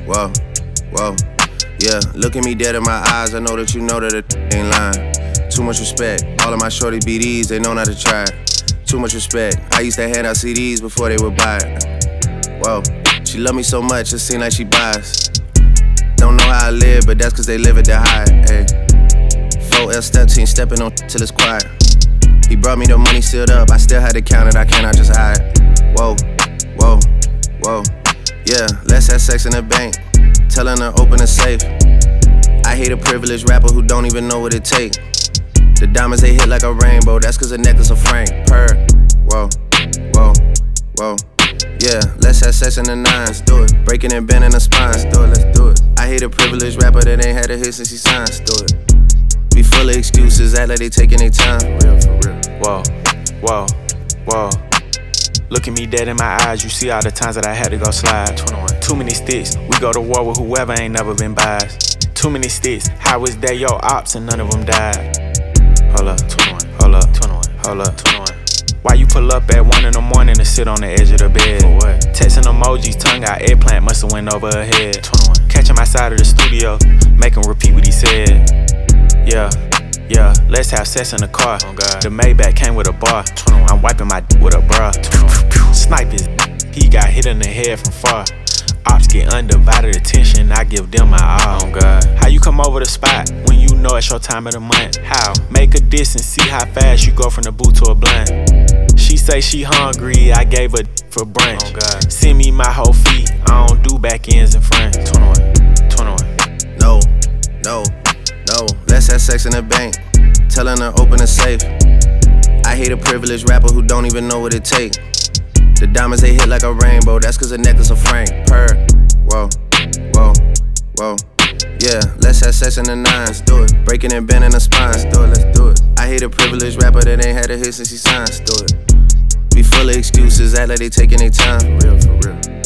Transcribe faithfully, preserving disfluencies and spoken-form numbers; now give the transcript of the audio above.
whoa, whoa. Yeah, look at me dead in my eyes, I know that you know that it ain't lying. Too much respect, all of my shorty B Ds, they know not to try. Too much respect, I used to hand out C Ds before they would buy it. Whoa, she love me so much, it seem like she buys. Don't know how I live, but that's cause they live at the high, ayy. four L step team, stepping on till it's quiet. He brought me the money sealed up, I still had to count it, I cannot just hide. Whoa, whoa, whoa. Yeah, let's have sex in the bank, telling her open the safe. I hate a privileged rapper who don't even know what it takes. The diamonds they hit like a rainbow, that's cause a necklace of Frank. Purr, whoa, whoa, whoa. Yeah, let's have sex in the nines, do it. Breaking and bending the spine, let's do it, let's do it. I hate a privileged rapper that ain't had a hit since he signed, let's do it. Be full of excuses, act like they taking their time. Real for real. Whoa, whoa, whoa. Look at me dead in my eyes, you see all the times that I had to go slide. twenty-one. Too many sticks, we go to war with whoever ain't never been biased. Too many sticks, how was that your ops and none of them died? Hold up, twenty-one, hold up, twenty-one, hold up, twenty-one. Why you pull up at one in the morning to sit on the edge of the bed? For what? Texting emojis, tongue out, eggplant must've went over her head. twenty-one. Catch him outside of the studio, make him repeat what he said. Yeah, yeah, let's have sex in the car. Oh God. The Maybach came with a bar. twenty-one. I'm wiping my d with a bra. Snipe his, he got hit in the head from far. Ops get undivided attention, I give them my all. Oh God. How you come over the spot when you know it's your time of the month? How? Make a diss and see how fast you go from the boot to a blunt. She say she hungry, I gave her for brunch. Oh God. Send me my whole feet, I don't do back ends in front. twenty-one, twenty-one. No, no, no. Let's have sex in the bank, telling her open the safe. I hate a privileged rapper who don't even know what it takes. The diamonds they hit like a rainbow, that's cause a necklace of Frank. Purr, whoa, whoa, whoa. Yeah, let's have sex in the nines, do it. Breaking and bending the spine, let's do it, let's do it. I hate a privileged rapper that ain't had a hit since he signed, let's do it. Be full of excuses, act like they taking their time. Real for real.